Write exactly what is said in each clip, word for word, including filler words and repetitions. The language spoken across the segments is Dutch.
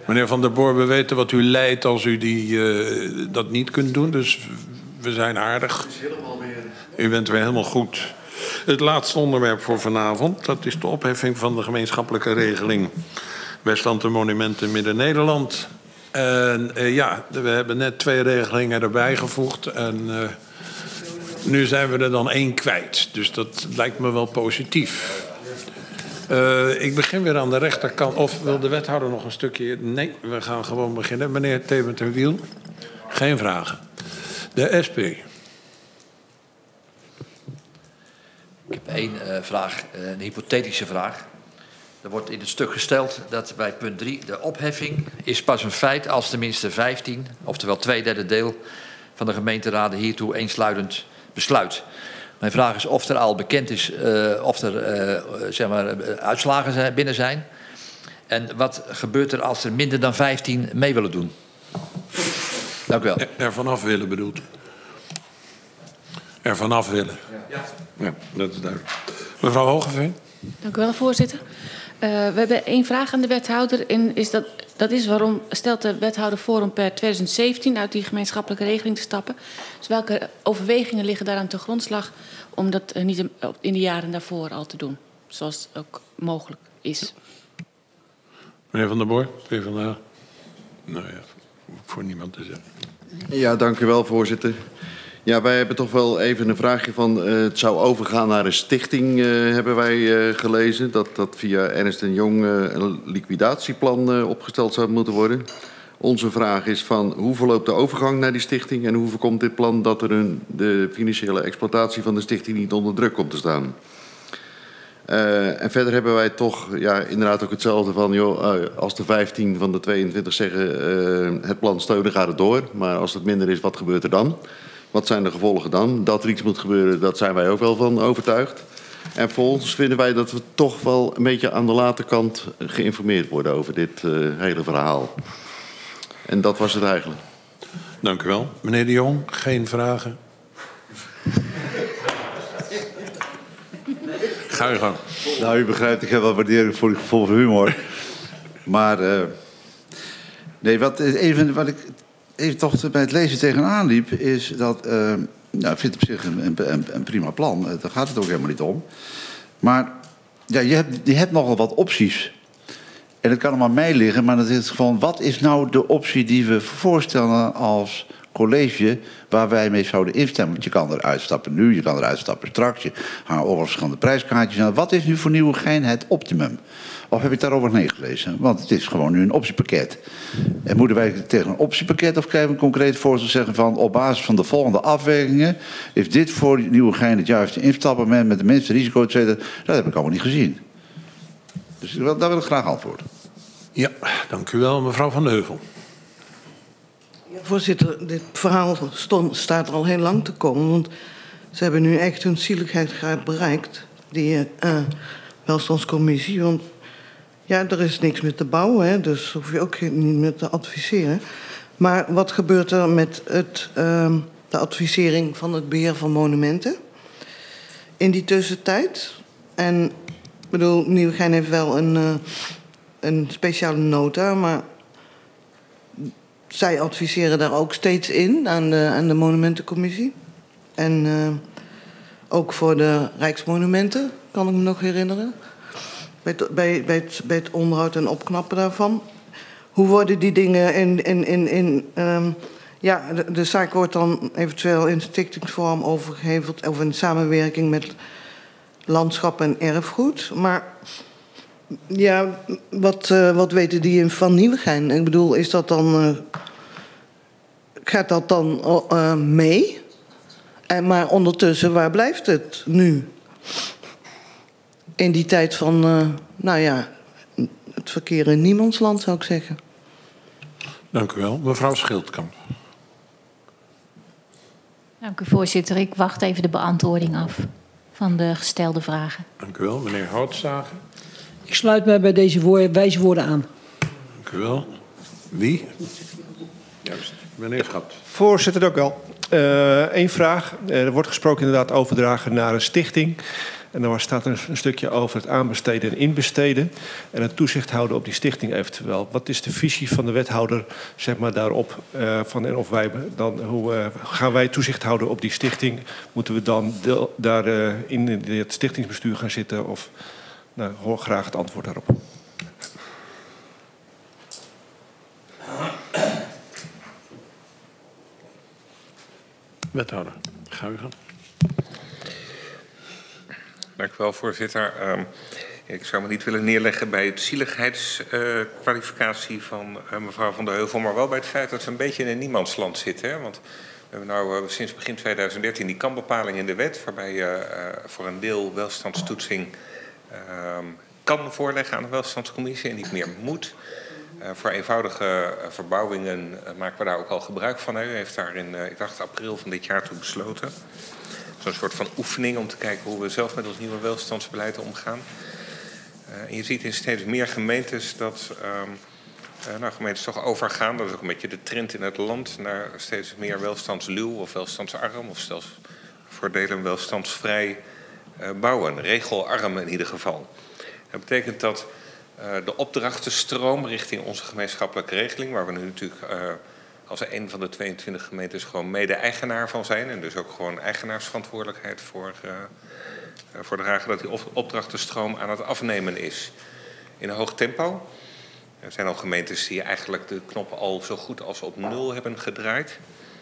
Meneer Van der Boor, we weten wat u lijdt als u die, uh, dat niet kunt doen. Dus we zijn aardig. Het is helemaal weer... U bent weer helemaal goed. Het laatste onderwerp voor vanavond, dat is de opheffing van de gemeenschappelijke regeling Westland en Monumenten Midden-Nederland. En uh, ja, we hebben net twee regelingen erbij gevoegd. En uh, nu zijn we er dan één kwijt. Dus dat lijkt me wel positief. Uh, ik begin weer aan de rechterkant. Of wil de wethouder nog een stukje? Nee, we gaan gewoon beginnen. Meneer Thebert en Wiel, geen vragen. De S P. Ik heb één uh, vraag, uh, een hypothetische vraag. Er wordt in het stuk gesteld dat bij punt drie de opheffing is pas een feit als tenminste vijftien, oftewel twee derde deel van de gemeenteraden hiertoe eensluidend besluit. Mijn vraag is of er al bekend is uh, of er uh, zeg maar, uitslagen zijn, binnen zijn. En wat gebeurt er als er minder dan vijftien mee willen doen? Dank u wel. Er, er vanaf willen bedoelt. Er vanaf willen. Ja. Ja, dat is duidelijk. Mevrouw Hogeveen. Dank u wel, voorzitter. Uh, we hebben één vraag aan de wethouder. En is dat, dat is waarom stelt de wethouder voor om per twintig zeventien uit die gemeenschappelijke regeling te stappen? Dus welke overwegingen liggen daaraan ten grondslag om dat uh, niet in de jaren daarvoor al te doen? Zoals het ook mogelijk is. Meneer Van der Boor, PvdA. Nou ja, voor niemand te zeggen. Ja, dank u wel, voorzitter. Ja, wij hebben toch wel even een vraagje van... Uh, het zou overgaan naar een stichting, uh, hebben wij uh, gelezen. Dat dat via Ernst en Jong uh, een liquidatieplan uh, opgesteld zou moeten worden. Onze vraag is van hoe verloopt de overgang naar die stichting... en hoe voorkomt dit plan dat er een, de financiële exploitatie van de stichting niet onder druk komt te staan. Uh, en verder hebben wij toch ja, inderdaad ook hetzelfde van... joh, uh, als de vijftien van de tweeëntwintig zeggen uh, het plan steunen, gaat het door. Maar als het minder is, wat gebeurt er dan? Wat zijn de gevolgen dan? Dat er iets moet gebeuren, dat zijn wij ook wel van overtuigd. En voor ons vinden wij dat we toch wel een beetje aan de late kant geïnformeerd worden over dit uh, hele verhaal. En dat was het eigenlijk. Dank u wel. Meneer de Jong, geen vragen? Ga je gang. Nou, u begrijpt, ik heb wel waardering voor uw gevoel van humor. Maar, uh, nee, wat, even, wat ik even toch bij het lezen tegenaan liep, is dat, uh, nou, ik vind het op zich een, een, een prima plan. Daar gaat het ook helemaal niet om. Maar, ja, je hebt, je hebt nogal wat opties. En dat kan allemaal aan mij liggen, maar dat is gewoon, wat is nou de optie die we voorstellen als college waar wij mee zouden instemmen? Want je kan eruit stappen nu, je kan eruit stappen straks. Je hangt overal verschillende prijskaartjes aan. Wat is nu voor Nieuwegein het optimum? Of heb ik daarover nee gelezen? Want het is gewoon nu een optiepakket. En moeten wij tegen een optiepakket of krijgen we een concreet voorstel zeggen van op basis van de volgende afwegingen is dit voor Nieuwegein het juiste instappen met de minste risico, et cetera. Dat heb ik allemaal niet gezien. Dus daar wil ik graag antwoorden. Ja, dank u wel. Mevrouw Van de Heuvel. Ja, voorzitter, dit verhaal stond, staat er al heel lang te komen. Want ze hebben nu echt hun zieligheidsgraad bereikt. Die uh, welstandscommissie. Want ja, er is niks meer te bouwen. Hè, dus hoef je ook niet meer te adviseren. Maar wat gebeurt er met het, uh, de advisering van het beheer van monumenten? In die tussentijd. En ik bedoel, Nieuwegein heeft wel een, uh, een speciale nota. Maar zij adviseren daar ook steeds in aan de, aan de monumentencommissie. En uh, ook voor de Rijksmonumenten, kan ik me nog herinneren. Bij het, bij, bij het, bij het onderhoud en opknappen daarvan. Hoe worden die dingen in... in, in, in um, ja, de, de zaak wordt dan eventueel in stichtingsvorm overgeheveld of in samenwerking met landschap en erfgoed. Maar ja, wat, uh, wat weten die van Nieuwegein? Ik bedoel, is dat dan... Uh, gaat dat dan uh, mee? En, maar ondertussen, waar blijft het nu? In die tijd van, uh, nou ja, het verkeer in niemandsland, zou ik zeggen. Dank u wel. Mevrouw Schildkamp. Dank u, voorzitter. Ik wacht even de beantwoording af van de gestelde vragen. Dank u wel. Meneer Houtzager. Ik sluit mij bij deze woorden, wijze woorden aan. Dank u wel. Wie? Juist. Meneer Schat. Voorzitter, dank u wel. Eén uh, vraag. Uh, er wordt gesproken inderdaad overdragen naar een stichting. En dan staat er een stukje over het aanbesteden en inbesteden. En het toezicht houden op die stichting eventueel. Wat is de visie van de wethouder zeg maar, daarop? Uh, van, en of wij dan, hoe uh, gaan wij toezicht houden op die stichting? Moeten we dan deel, daar uh, in het stichtingsbestuur gaan zitten? Of, nou, hoor graag het antwoord daarop. Wethouder, ga u gaan. Dank u wel, voorzitter. Um, ik zou me niet willen neerleggen bij het zieligheidskwalificatie uh, van uh, mevrouw Van der Heuvel, maar wel bij het feit dat we een beetje in een niemandsland zitten. Hè? Want we hebben nou uh, sinds begin tweeduizend dertien die kanbepaling in de wet, waarbij je uh, uh, voor een deel welstandstoetsing uh, kan voorleggen aan de welstandscommissie en niet meer moet. Uh, voor eenvoudige uh, verbouwingen uh, maken we daar ook al gebruik van. Hè. U heeft daar in, uh, ik dacht, april van dit jaar toe besloten. Zo'n soort van oefening om te kijken hoe we zelf met ons nieuwe welstandsbeleid omgaan. Uh, en je ziet in steeds meer gemeentes dat um, uh, nou, gemeentes toch overgaan. Dat is ook een beetje de trend in het land naar steeds meer welstandsluw of welstandsarm. Of zelfs voor delen welstandsvrij uh, bouwen. Regelarm in ieder geval. Dat betekent dat Uh, de opdrachtenstroom richting onze gemeenschappelijke regeling, waar we nu natuurlijk uh, als een van de tweeëntwintig gemeentes gewoon mede-eigenaar van zijn en dus ook gewoon eigenaarsverantwoordelijkheid voor, uh, uh, voor dragen, dat die opdrachtenstroom aan het afnemen is in een hoog tempo. Er zijn al gemeentes die eigenlijk de knop al zo goed als op nul hebben gedraaid.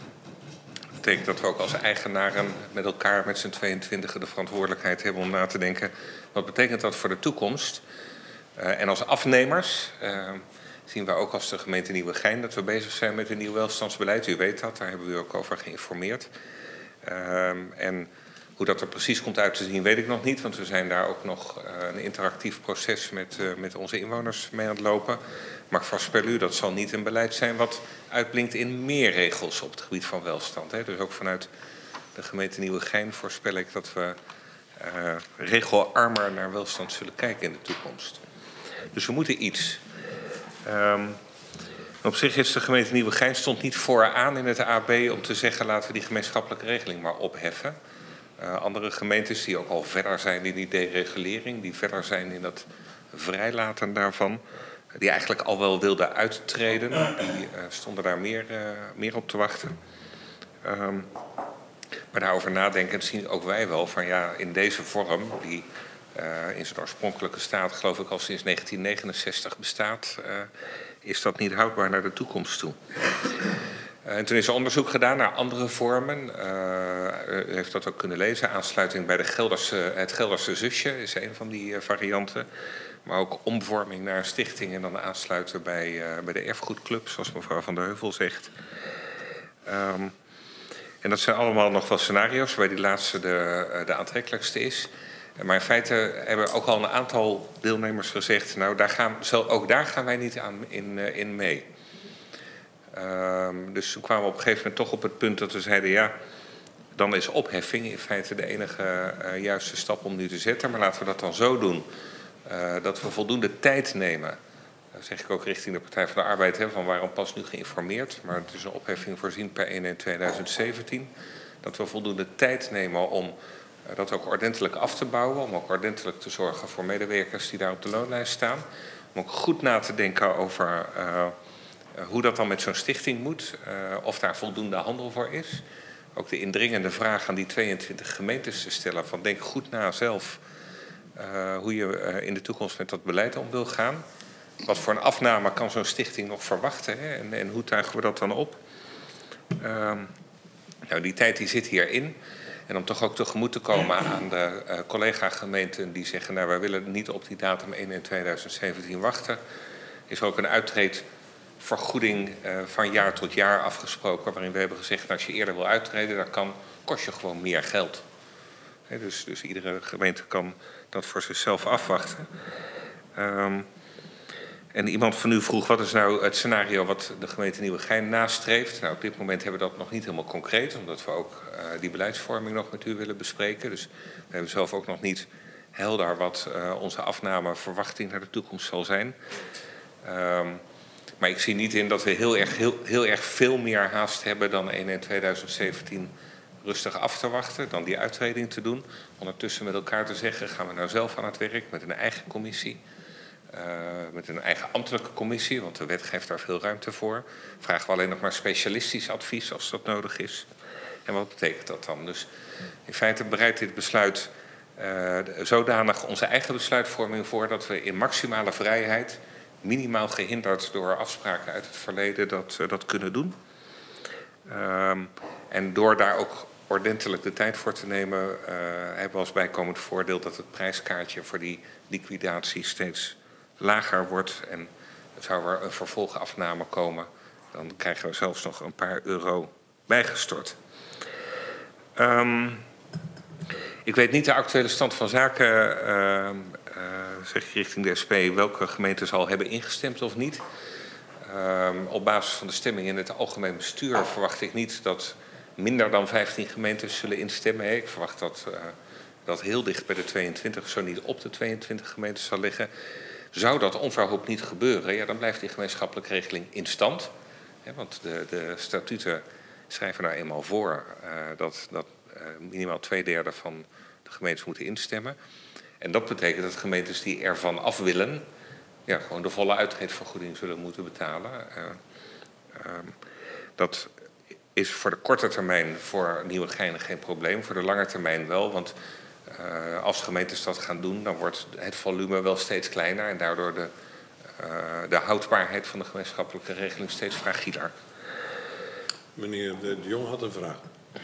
Dat betekent dat we ook als eigenaren met elkaar met z'n tweeëntwintigen de verantwoordelijkheid hebben om na te denken, wat betekent dat voor de toekomst? Uh, en als afnemers uh, zien we ook als de gemeente Nieuwegein dat we bezig zijn met een nieuw welstandsbeleid. U weet dat, daar hebben we u ook over geïnformeerd. Uh, en hoe dat er precies komt uit te zien weet ik nog niet, want we zijn daar ook nog uh, een interactief proces met, uh, met onze inwoners mee aan het lopen. Maar ik voorspel u, dat zal niet een beleid zijn wat uitblinkt in meer regels op het gebied van welstand. Hè. Dus ook vanuit de gemeente Nieuwegein voorspel ik dat we uh, regelarmer naar welstand zullen kijken in de toekomst. Dus we moeten iets. Um, op zich is de gemeente Nieuwegein stond niet vooraan in het A B om te zeggen laten we die gemeenschappelijke regeling maar opheffen. Uh, andere gemeentes die ook al verder zijn in die deregulering, die verder zijn in het vrijlaten daarvan, die eigenlijk al wel wilden uittreden, die uh, stonden daar meer, uh, meer op te wachten. Um, maar daarover nadenkend zien ook wij wel van ja, in deze vorm die Uh, in zijn oorspronkelijke staat, geloof ik, al sinds negentien negenenzestig bestaat, uh, is dat niet houdbaar naar de toekomst toe. Uh, en toen is er onderzoek gedaan naar andere vormen. Uh, u heeft dat ook kunnen lezen. Aansluiting bij de Gelderse, het Gelderse zusje is een van die uh, varianten. Maar ook omvorming naar een stichting en dan aansluiten bij, uh, bij de erfgoedclub, zoals mevrouw Van der Heuvel zegt. Um, en dat zijn allemaal nog wel scenario's, waarbij die laatste de, uh, de aantrekkelijkste is. Maar in feite hebben ook al een aantal deelnemers gezegd, nou, daar gaan, ook daar gaan wij niet aan in, in mee. Um, dus toen kwamen we op een gegeven moment toch op het punt dat we zeiden, ja, dan is opheffing in feite de enige uh, juiste stap om nu te zetten. Maar laten we dat dan zo doen, uh, dat we voldoende tijd nemen. Dat zeg ik ook richting de Partij van de Arbeid, hè, van waarom pas nu geïnformeerd. Maar het is een opheffing voorzien per één één tweeduizend zeventien. Dat we voldoende tijd nemen om dat ook ordentelijk af te bouwen, om ook ordentelijk te zorgen voor medewerkers die daar op de loonlijst staan. Om ook goed na te denken over uh, hoe dat dan met zo'n stichting moet, uh, of daar voldoende handel voor is. Ook de indringende vraag aan die tweeëntwintig gemeentes te stellen van denk goed na zelf uh, hoe je uh, in de toekomst met dat beleid om wil gaan. Wat voor een afname kan zo'n stichting nog verwachten, hè? En, en hoe tuigen we dat dan op? Uh, nou, die tijd die zit hierin. En om toch ook tegemoet te komen aan de uh, collega-gemeenten die zeggen, nou, wij willen niet op die datum één één tweeduizend zeventien wachten, is er ook een uittreedvergoeding uh, van jaar tot jaar afgesproken, waarin we hebben gezegd, nou, als je eerder wil uittreden, dan kan, kost je gewoon meer geld. He, dus, dus iedere gemeente kan dat voor zichzelf afwachten. Um, En iemand van u vroeg, wat is nou het scenario wat de gemeente Nieuwegein nastreeft? Nou, op dit moment hebben we dat nog niet helemaal concreet, omdat we ook uh, die beleidsvorming nog met u willen bespreken. Dus we hebben zelf ook nog niet helder wat uh, onze afnameverwachting naar de toekomst zal zijn. Um, maar ik zie niet in dat we heel erg, heel, heel erg veel meer haast hebben dan één één tweeduizend zeventien rustig af te wachten, dan die uitreding te doen. Ondertussen met elkaar te zeggen, gaan we nou zelf aan het werk met een eigen commissie. Uh, met een eigen ambtelijke commissie, want de wet geeft daar veel ruimte voor. Vragen we alleen nog maar specialistisch advies als dat nodig is. En wat betekent dat dan? Dus in feite bereidt dit besluit uh, zodanig onze eigen besluitvorming voor dat we in maximale vrijheid, minimaal gehinderd door afspraken uit het verleden, dat, uh, dat kunnen doen. Um, en door daar ook ordentelijk de tijd voor te nemen, uh, hebben we als bijkomend voordeel dat het prijskaartje voor die liquidatie steeds lager wordt. En zou er een vervolgafname komen, dan krijgen we zelfs nog een paar euro bijgestort. Um, ik weet niet de actuele stand van zaken, uh, uh, zeg ik richting de S P, welke gemeentes al hebben ingestemd of niet. Um, op basis van de stemming in het algemeen bestuur verwacht ik niet dat minder dan vijftien gemeentes zullen instemmen. Ik verwacht dat uh, dat heel dicht bij de tweeëntwintig, zo niet op de tweeëntwintig gemeentes zal liggen. Zou dat onverhoopt niet gebeuren, ja, dan blijft die gemeenschappelijke regeling in stand. Ja, want de, de statuten schrijven daar eenmaal voor uh, dat, dat uh, minimaal twee derde van de gemeentes moeten instemmen. En dat betekent dat gemeentes die ervan af willen, ja, gewoon de volle uittreedvergoeding zullen moeten betalen. Uh, uh, dat is voor de korte termijn voor Nieuwegein geen probleem, voor de lange termijn wel. Want uh, als gemeentes dat gaan doen, dan wordt het volume wel steeds kleiner en daardoor de, uh, de houdbaarheid van de gemeenschappelijke regeling steeds fragieler. Meneer De Jong had een vraag.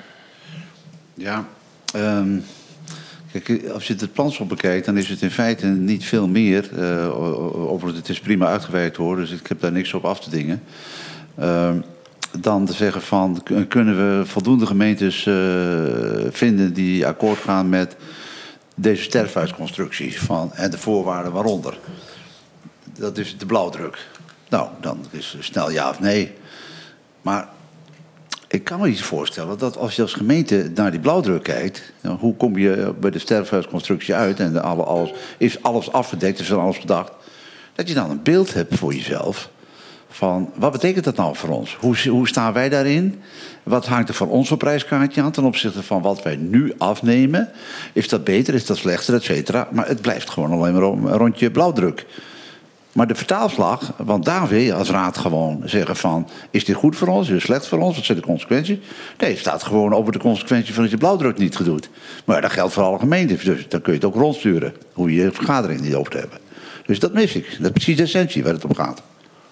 Ja, um, kijk, als je het plansel bekijkt, dan is het in feite niet veel meer. Uh, over het is prima uitgewerkt hoor, dus ik heb daar niks op af te dingen. Uh, dan te zeggen van, kunnen we voldoende gemeentes uh, vinden die akkoord gaan met deze sterfhuisconstructie van, en de voorwaarden waaronder. Dat is de blauwdruk. Nou, dan is het snel ja of nee. Maar ik kan me iets voorstellen dat als je als gemeente naar die blauwdruk kijkt, nou, hoe kom je bij de sterfhuisconstructie uit en de alle, alles, is alles afgedekt, is er alles bedacht, dat je dan een beeld hebt voor jezelf van wat betekent dat nou voor ons? Hoe, hoe staan wij daarin? Wat hangt er van ons voor prijskaartje aan ten opzichte van wat wij nu afnemen? Is dat beter, is dat slechter, et cetera? Maar het blijft gewoon alleen maar een rondje blauwdruk. Maar de vertaalslag, want daar wil je als raad gewoon zeggen van, is dit goed voor ons, is dit slecht voor ons, wat zijn de consequenties? Nee, het staat gewoon over de consequentie van dat je blauwdruk niet doet. Maar dat geldt voor alle gemeentes, dus dan kun je het ook rondsturen, hoe je je vergadering niet over te hebben. Dus dat mis ik, dat is precies de essentie waar het om gaat.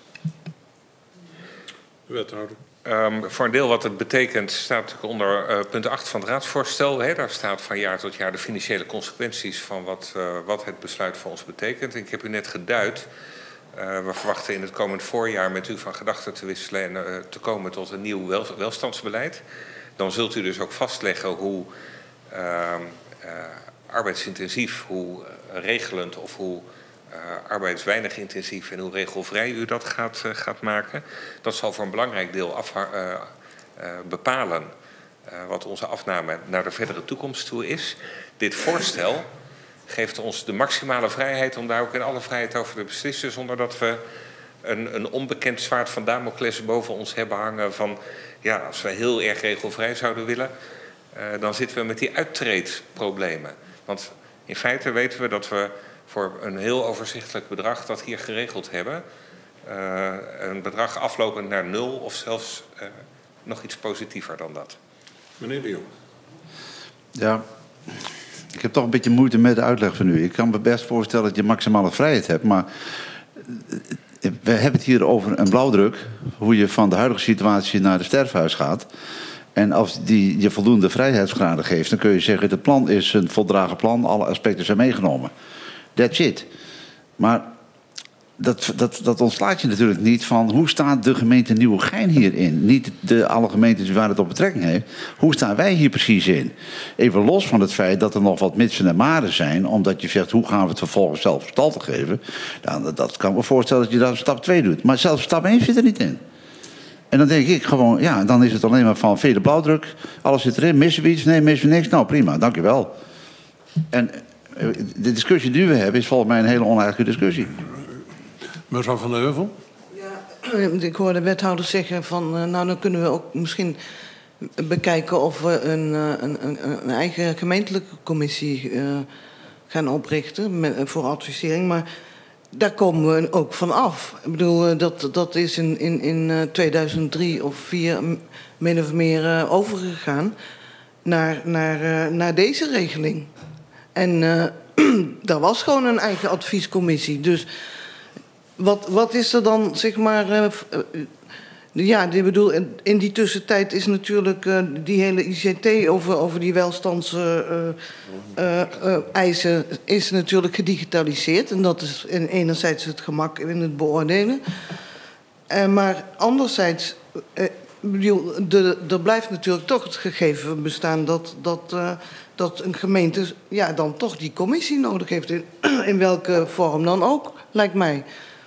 Wethouder. Um, voor een deel wat het betekent staat natuurlijk onder uh, punt acht van het raadsvoorstel. Hè. Daar staat van jaar tot jaar de financiële consequenties van wat, uh, wat het besluit voor ons betekent. En ik heb u net geduid. Uh, we verwachten in het komend voorjaar met u van gedachten te wisselen en uh, te komen tot een nieuw wel, welstandsbeleid. Dan zult u dus ook vastleggen hoe uh, uh, arbeidsintensief, hoe uh, regelend of hoe Uh, arbeidsweinig intensief en hoe regelvrij u dat gaat, uh, gaat maken. Dat zal voor een belangrijk deel af, uh, uh, bepalen uh, wat onze afname naar de verdere toekomst toe is. Dit voorstel geeft ons de maximale vrijheid om daar ook in alle vrijheid over te beslissen, zonder dat we een, een onbekend zwaard van Damocles boven ons hebben hangen van, ja, als we heel erg regelvrij zouden willen, uh, dan zitten we met die uittreedproblemen. Want in feite weten we dat we voor een heel overzichtelijk bedrag dat hier geregeld hebben. Uh, een bedrag aflopend naar nul of zelfs uh, nog iets positiever dan dat. Meneer De Jong. Ja, ik heb toch een beetje moeite met de uitleg van u. Ik kan me best voorstellen dat je maximale vrijheid hebt, maar we hebben het hier over een blauwdruk, hoe je van de huidige situatie naar de sterfhuis gaat. En als die je voldoende vrijheidsgraden geeft, dan kun je zeggen, het plan is een voldragen plan, alle aspecten zijn meegenomen. That's it. Maar dat, dat, dat ontslaat je natuurlijk niet van hoe staat de gemeente Nieuwegein hierin? Niet de, alle gemeentes waar het op betrekking heeft. Hoe staan wij hier precies in? Even los van het feit dat er nog wat mitsen en maren zijn, omdat je zegt hoe gaan we het vervolgens zelf gestalte geven. Dan, dat kan ik me voorstellen dat je daar stap twee doet. Maar zelfs stap één zit er niet in. En dan denk ik gewoon, ja, dan is het alleen maar van vele blauwdruk. Alles zit erin. Missen we iets? Nee, missen we niks? Nou, prima, dankjewel. En de discussie die we hebben is volgens mij een hele oneigenlijke discussie. Mevrouw Van der Heuvel? Ja, ik hoorde de wethouder zeggen van, nou dan kunnen we ook misschien bekijken of we een, een, een, een eigen gemeentelijke commissie uh, gaan oprichten met, voor advisering. Maar daar komen we ook van af. Ik bedoel, dat, dat is in, in, in tweeduizend drie of tweeduizend vier min of meer uh, overgegaan naar, naar, uh, naar deze regeling. En uh, daar was gewoon een eigen adviescommissie. Dus wat, wat is er dan, zeg maar... Uh, uh, ja, ik bedoel, in die tussentijd is natuurlijk uh, die hele I C T over, over die welstandseisen uh, uh, uh, is natuurlijk gedigitaliseerd. En dat is in, enerzijds het gemak in het beoordelen. Uh, maar anderzijds, uh, bedoel, de, er blijft natuurlijk toch het gegeven bestaan dat, dat, uh, dat een gemeente ja, dan toch die commissie nodig heeft. In, in welke vorm dan ook, lijkt mij.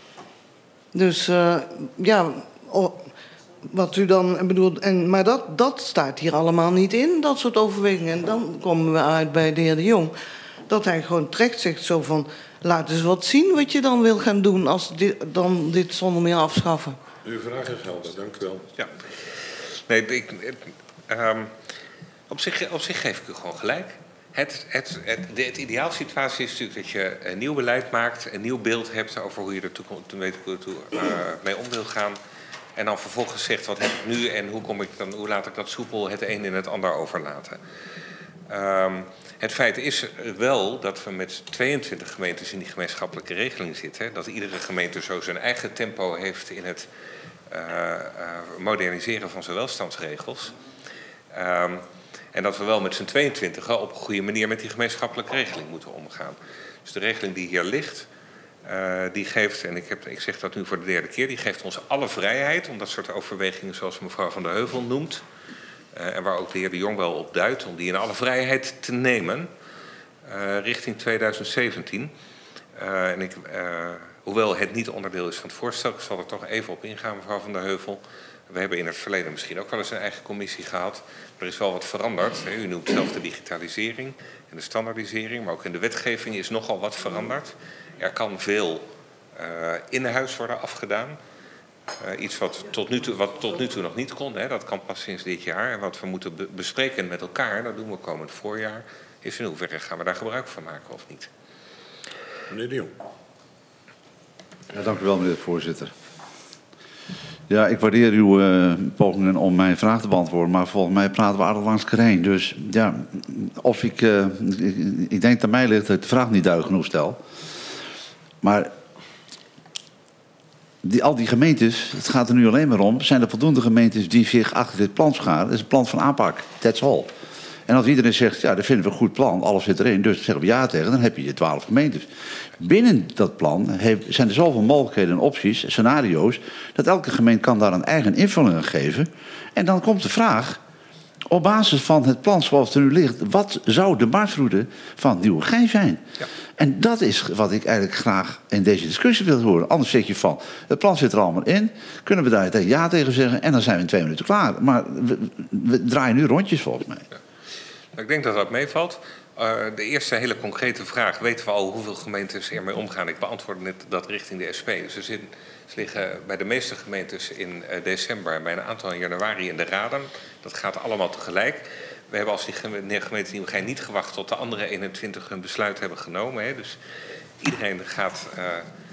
Dus uh, ja... Oh, wat u dan bedoelt, en, maar dat, dat staat hier allemaal niet in, dat soort overwegingen. En dan komen we uit bij de heer De Jong, dat hij gewoon terecht zegt zo van... laat eens wat zien wat je dan wil gaan doen als dit, dan dit zonder meer afschaffen. Uw vraag is helder, dank u wel. Ja. Nee, ik, um, op, zich, op zich geef ik u gewoon gelijk. Het, het, het, de het ideaalsituatie is natuurlijk dat je een nieuw beleid maakt... een nieuw beeld hebt over hoe je er toe, toe, toe, uh, mee om wil gaan... En dan vervolgens zegt, wat heb ik nu en hoe, kom ik dan, hoe laat ik dat soepel het een in het ander overlaten. Um, het feit is wel dat we met tweeëntwintig gemeentes in die gemeenschappelijke regeling zitten. Dat iedere gemeente zo zijn eigen tempo heeft in het uh, uh, moderniseren van zijn welstandsregels. Um, en dat we wel met z'n tweeëntwintig op een goede manier met die gemeenschappelijke regeling moeten omgaan. Dus de regeling die hier ligt... Uh, die geeft, en ik, heb, ik zeg dat nu voor de derde keer... die geeft ons alle vrijheid om dat soort overwegingen... zoals mevrouw Van der Heuvel noemt... Uh, en waar ook de heer De Jong wel op duidt... om die in alle vrijheid te nemen... Uh, richting tweeduizend zeventien. Uh, en ik, uh, hoewel het niet onderdeel is van het voorstel... ik zal er toch even op ingaan, mevrouw Van der Heuvel. We hebben in het verleden misschien ook wel eens een eigen commissie gehad. Er is wel wat veranderd. U noemt zelf de digitalisering en de standaardisering... maar ook in de wetgeving is nogal wat veranderd... Er kan veel uh, in huis worden afgedaan. Uh, iets wat tot, nu toe, wat tot nu toe nog niet kon. Hè. Dat kan pas sinds dit jaar. En wat we moeten be bespreken met elkaar, dat doen we komend voorjaar... is in hoeverre gaan we daar gebruik van maken of niet. Meneer De Jong. Ja, dank u wel, meneer de voorzitter. Ja, ik waardeer uw uh, pogingen om mijn vraag te beantwoorden... maar volgens mij praten we aardig langs kerheen. Dus ja, of ik, uh, ik... Ik denk dat mij ligt dat ik de vraag niet duidelijk genoeg stel... Maar die, al die gemeentes, het gaat er nu alleen maar om... zijn er voldoende gemeentes die zich achter dit plan scharen. Dat is een plan van aanpak, that's all. En als iedereen zegt, ja, dat vinden we een goed plan, alles zit erin... dus zeggen we ja tegen, dan heb je je twaalf gemeentes. Binnen dat plan heeft, zijn er zoveel mogelijkheden en opties, scenario's... dat elke gemeente kan daar een eigen invulling aan geven. En dan komt de vraag... op basis van het plan zoals het er nu ligt... wat zou de marktroute van Nieuwegein zijn? Ja. En dat is wat ik eigenlijk graag in deze discussie wil horen. Anders zeg je van, het plan zit er allemaal in... kunnen we daar ja tegen zeggen en dan zijn we in twee minuten klaar. Maar we, we draaien nu rondjes volgens mij. Ja. Ik denk dat dat meevalt. Uh, de eerste hele concrete vraag, weten we al hoeveel gemeentes ermee omgaan? Ik beantwoord net dat richting de S P. Dus er zitten, ze liggen bij de meeste gemeentes in uh, december... en bij een aantal in januari in de raden. Dat gaat allemaal tegelijk. We hebben als die gemeente Nieuwegein niet gewacht... tot de andere eenentwintig hun besluit hebben genomen. Hè. Dus iedereen gaat uh,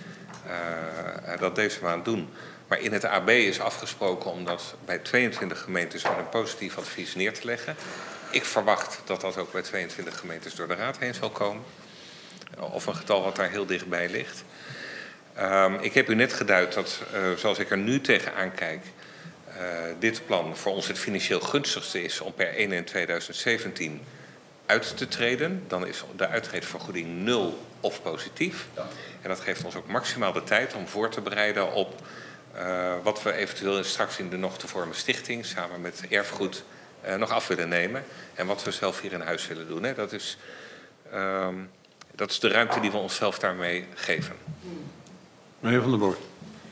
uh, dat deze maand doen. Maar in het A B is afgesproken om dat bij tweeëntwintig gemeentes... met een positief advies neer te leggen... Ik verwacht dat dat ook bij tweeëntwintig gemeentes door de Raad heen zal komen. Of een getal wat daar heel dichtbij ligt. Um, ik heb u net geduid dat, uh, zoals ik er nu tegenaan kijk... Uh, dit plan voor ons het financieel gunstigste is om per één in tweeduizend zeventien uit te treden. Dan is de uittreedvergoeding nul of positief. En dat geeft ons ook maximaal de tijd om voor te bereiden op... Uh, wat we eventueel straks in de nog te vormen stichting... samen met erfgoed... Uh, nog af willen nemen. En wat we zelf hier in huis willen doen. Hè. Dat, is, um, dat is de ruimte die we onszelf daarmee geven. Meneer Van der Boort.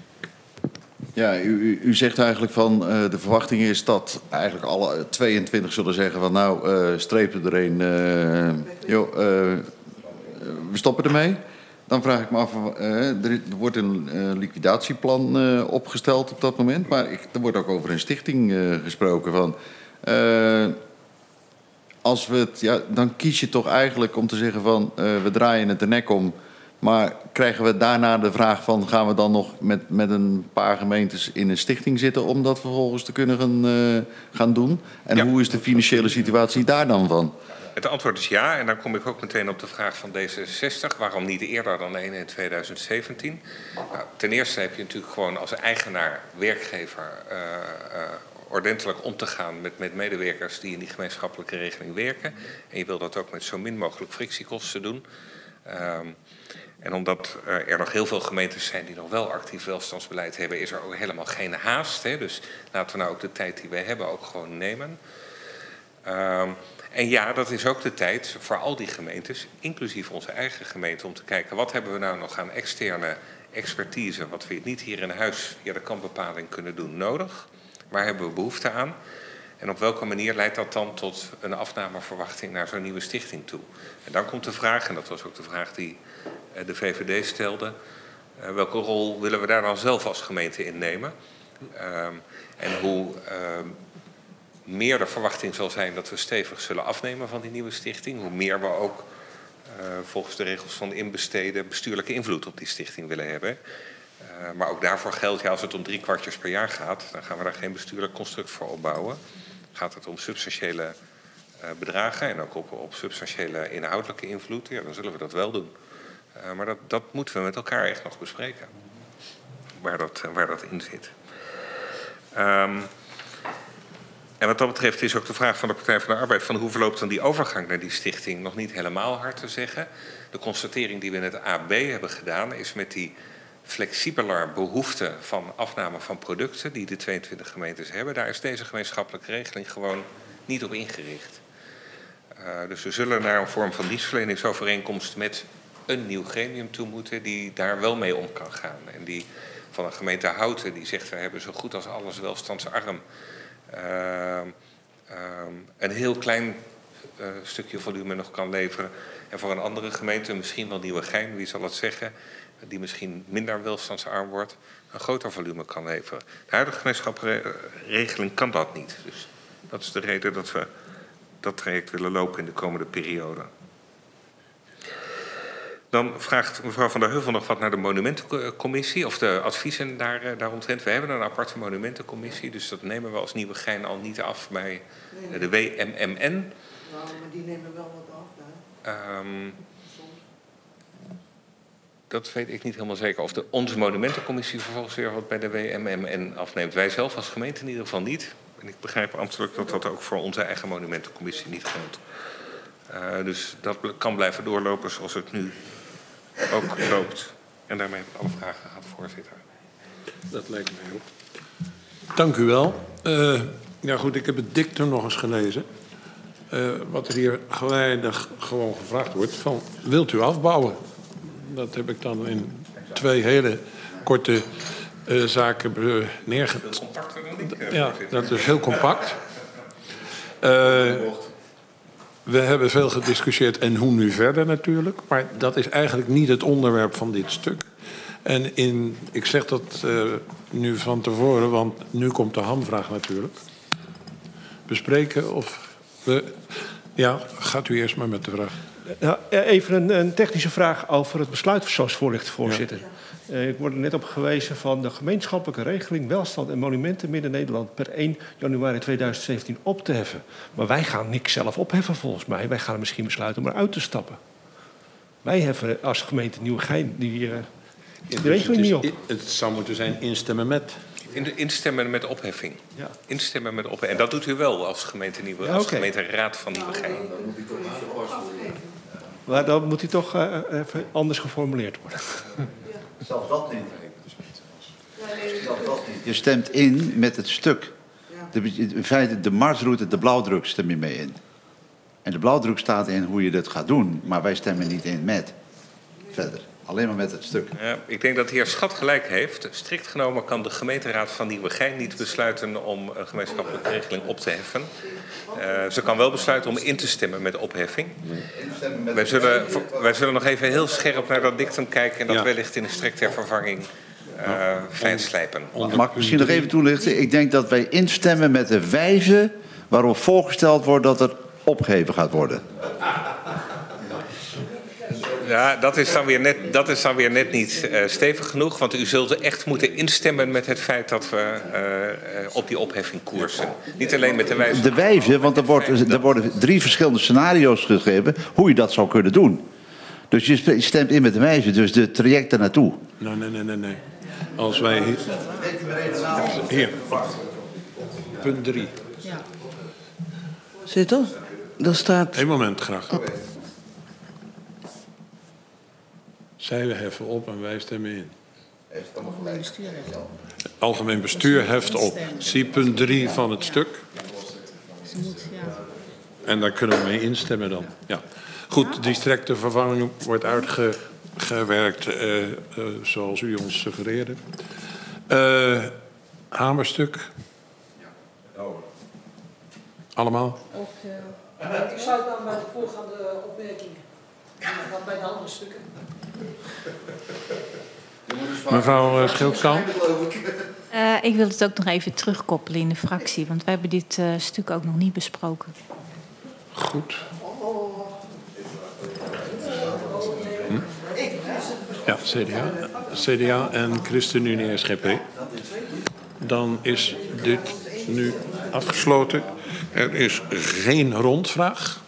Ja, u, u zegt eigenlijk van uh, de verwachting is dat eigenlijk alle tweeëntwintig zullen zeggen van nou, uh, strepen er een, uh, joh, uh, we stoppen ermee. Dan vraag ik me af, uh, er wordt een uh, liquidatieplan uh, opgesteld op dat moment, maar ik, er wordt ook over een stichting uh, gesproken van Uh, als we het, ja, dan kies je toch eigenlijk om te zeggen van uh, we draaien het de nek om. Maar krijgen we daarna de vraag van gaan we dan nog met, met een paar gemeentes in een stichting zitten om dat vervolgens te kunnen gaan, uh, gaan doen? En ja. Hoe is de financiële situatie daar dan van? Het antwoord is ja, en dan kom ik ook meteen op de vraag van D zesenzestig. Waarom niet eerder dan één in tweeduizend zeventien? Nou, ten eerste heb je natuurlijk gewoon als eigenaar, werkgever, uh, uh, ordentelijk om te gaan met, met medewerkers die in die gemeenschappelijke regeling werken. En je wil dat ook met zo min mogelijk frictiekosten doen. Um, en omdat uh, er nog heel veel gemeentes zijn die nog wel actief welstandsbeleid hebben, is er ook helemaal geen haast. Hè? Dus laten we nou ook de tijd die wij hebben ook gewoon nemen. Um, En ja, dat is ook de tijd voor al die gemeentes, inclusief onze eigen gemeente, om te kijken wat hebben we nou nog aan externe expertise, wat we niet hier in huis via de kampbepaling kunnen doen, nodig. Waar hebben we behoefte aan? En op welke manier leidt dat dan tot een afnameverwachting naar zo'n nieuwe stichting toe? En dan komt de vraag, en dat was ook de vraag die de V V D stelde, uh, welke rol willen we daar dan zelf als gemeente innemen? Um, en hoe... Um, meer de verwachting zal zijn dat we stevig zullen afnemen van die nieuwe stichting. Hoe meer we ook uh, volgens de regels van inbesteden bestuurlijke invloed op die stichting willen hebben. Uh, maar ook daarvoor geldt, ja, als het om drie kwartjes per jaar gaat, dan gaan we daar geen bestuurlijk construct voor opbouwen. Gaat het om substantiële uh, bedragen en ook op, op substantiële inhoudelijke invloed, ja, dan zullen we dat wel doen. Uh, maar dat, dat moeten we met elkaar echt nog bespreken. Waar dat, uh, waar dat in zit. Um, En wat dat betreft is ook de vraag van de Partij van de Arbeid van hoe verloopt dan die overgang naar die stichting nog niet helemaal hard te zeggen. De constatering die we in het A B hebben gedaan is met die flexibeler behoefte van afname van producten die de tweeëntwintig gemeentes hebben. Daar is deze gemeenschappelijke regeling gewoon niet op ingericht. Uh, dus we zullen naar een vorm van dienstverleningsovereenkomst met een nieuw gremium toe moeten die daar wel mee om kan gaan. En die van een gemeente Houten die zegt we hebben zo goed als alles welstandsarm. Uh, uh, een heel klein uh, stukje volume nog kan leveren. En voor een andere gemeente, misschien wel Nieuwegein, wie zal het zeggen, die misschien minder welstandsarm wordt, een groter volume kan leveren. De huidige gemeenschappelijke regeling kan dat niet. Dus dat is de reden dat we dat traject willen lopen in de komende periode. Dan vraagt mevrouw Van der Heuvel nog wat naar de monumentencommissie of de adviezen daar, daaromtrent. We hebben een aparte monumentencommissie, dus dat nemen we als Nieuwegein al niet af bij nee, de W M M N. Nou, maar die nemen wel wat af daar. Um, dat weet ik niet helemaal zeker. Of de, onze monumentencommissie vervolgens weer wat bij de W M M N afneemt. Wij zelf als gemeente in ieder geval niet. En ik begrijp ambtelijk dat dat ook voor onze eigen monumentencommissie niet geldt. Uh, dus dat kan blijven doorlopen zoals het nu ook loopt. En daarmee heb ik alle vragen gehad, voorzitter. Dat lijkt mij ook. Dank u wel. Uh, ja goed, ik heb het dictum nog eens gelezen. Uh, wat er hier geleidig gewoon gevraagd wordt van, wilt u afbouwen? Dat heb ik dan in twee hele korte uh, zaken uh, neergezet. Ja, dat is heel compact. Uh, We hebben veel gediscussieerd en hoe nu verder natuurlijk. Maar dat is eigenlijk niet het onderwerp van dit stuk. En in, ik zeg dat uh, nu van tevoren, want nu komt de hamvraag natuurlijk. Bespreken of we... Ja, gaat u eerst maar met de vraag. Nou, even een, een technische vraag over het besluit zoals voor ligt, voorzitter. Ja. Uh, ik word er net op gewezen van de gemeenschappelijke regeling welstand en monumenten Midden-Nederland per één januari tweeduizend zeventien op te heffen. Maar wij gaan niks zelf opheffen volgens mij. Wij gaan misschien besluiten om eruit te stappen. Wij heffen als gemeente Nieuwegein die, uh, die dus regeling niet op. Het zou moeten zijn instemmen met. In, instemmen met opheffing. Ja. Instemmen met opheffing. En dat doet u wel als gemeente Nieuwe, ja, als okay. gemeenteraad van Nieuwegein. Maar dan moet hij toch uh, even anders geformuleerd worden. Zelfs dat niet. Zelfs dat niet. Je stemt in met het stuk. De, in feite, de marsroute, de blauwdruk stem je mee in. En de blauwdruk staat in hoe je dat gaat doen. Maar wij stemmen niet in met. Verder. Alleen maar met het stuk. Ja, ik denk dat de heer Schat gelijk heeft. Strikt genomen kan de gemeenteraad van Nieuwegein niet besluiten om een gemeenschappelijke regeling op te heffen. Uh, ze kan wel besluiten om in te stemmen met opheffing. Wij zullen, wij zullen nog even heel scherp naar dat dictum kijken en dat ja. wellicht in de strek ter vervanging uh, fijn slijpen. Mag ik misschien nog even toelichten? Ik denk dat wij instemmen met de wijze waarop voorgesteld wordt dat er opgeheven gaat worden. Ja, dat is dan weer net, dat is dan weer net niet uh, stevig genoeg. Want u zult echt moeten instemmen met het feit dat we uh, uh, op die opheffing koersen. Niet alleen met de wijze... De wijze, want er, wordt, er worden drie verschillende scenario's gegeven hoe je dat zou kunnen doen. Dus je stemt in met de wijze, dus de traject er naartoe. Nee, nee, nee, nee, nee. Als wij... Hier. Hier. Punt drie. Voorzitter, daar staat... Eén moment graag. Zij heffen op en wij stemmen in. Algemeen bestuur heft op. Zie punt drie van het stuk. En daar kunnen we mee instemmen dan. Ja. Goed, directe vervanging wordt uitgewerkt uh, uh, zoals u ons suggereerde. Uh, hamerstuk. Allemaal? Ook, uh, ik sluit aan bij de voorgaande opmerkingen. Wat bij de andere stukken. Mevrouw uh, Schildkamp. Uh, ik wil het ook nog even terugkoppelen in de fractie, want wij hebben dit uh, stuk ook nog niet besproken. Goed. Hm? Ja, C D A. C D A en ChristenUnie S G P. Dan is dit nu afgesloten. Er is geen rondvraag.